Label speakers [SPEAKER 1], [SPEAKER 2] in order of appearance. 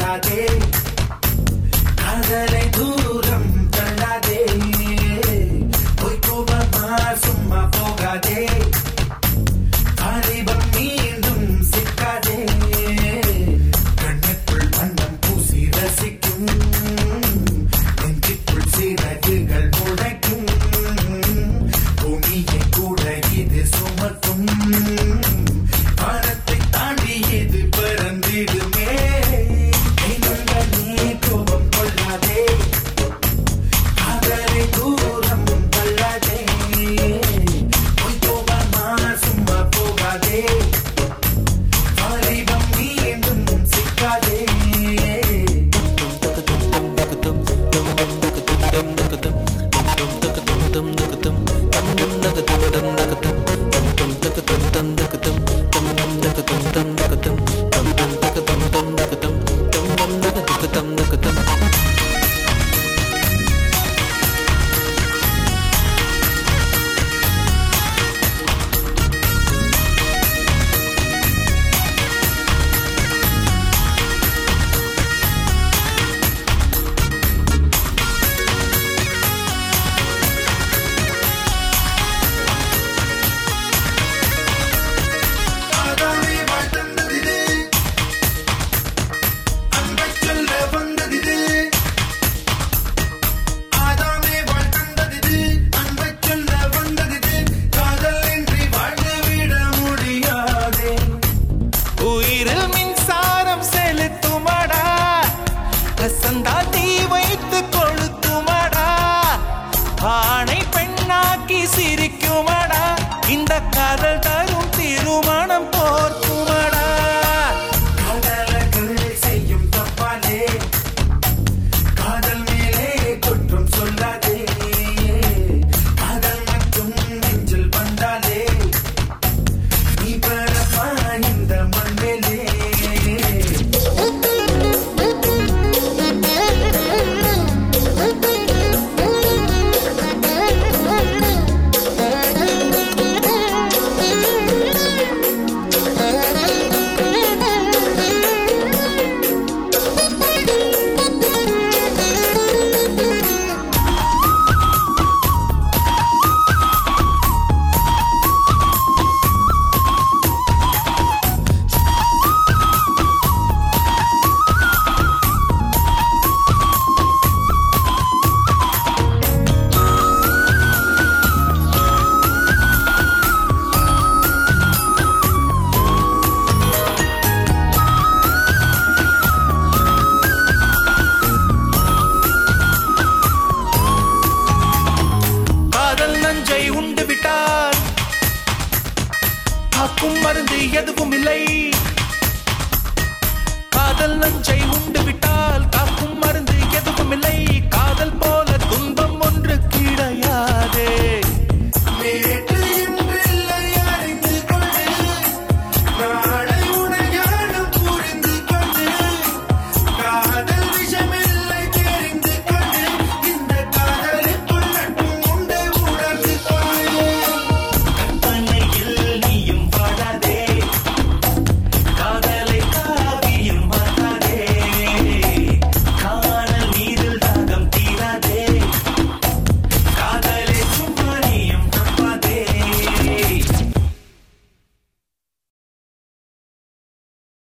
[SPEAKER 1] கொள்ளாதே காதலை தூரம் தள்ளாதே பொய்கோபமா சும்மா போகாதே வாலிபம் மீண்டும் சிக்காதே கண்ணுக்குள் வண்ணம் பூசி ரசிக்கும் நெஞ்சுக்குள் சிறகுகள் முளைக்கும் பூமியை கூட இது சுமக்கும் வானத்தை தாண்டி இது பறந்திடுமே நீ கோபம் கொள்ளாதே காதலை தூரம் தள்ளாதே பொய்கோபமா சும்மா போகாதே வாலிபம் மீண்டும் சிக்காதே
[SPEAKER 2] ஆணை பெண்ணாக்கி சிரிக்குமடா இந்த காதல் தரும் திருமணம் போர்க்குமடா
[SPEAKER 1] காதலர்கள் செய்யும் தப்பாலே காதல் மேலே குற்றம் சொல்லாதே காதல் மட்டும் நெஞ்சில் வந்தாலே நீ பரப்பா இந்த மண்ணிலே
[SPEAKER 2] நஞ்சை உண்டு விட்டால் காக்கும் மருந்து எதுவும் இல்லை காதல் நஞ்சை உண்டு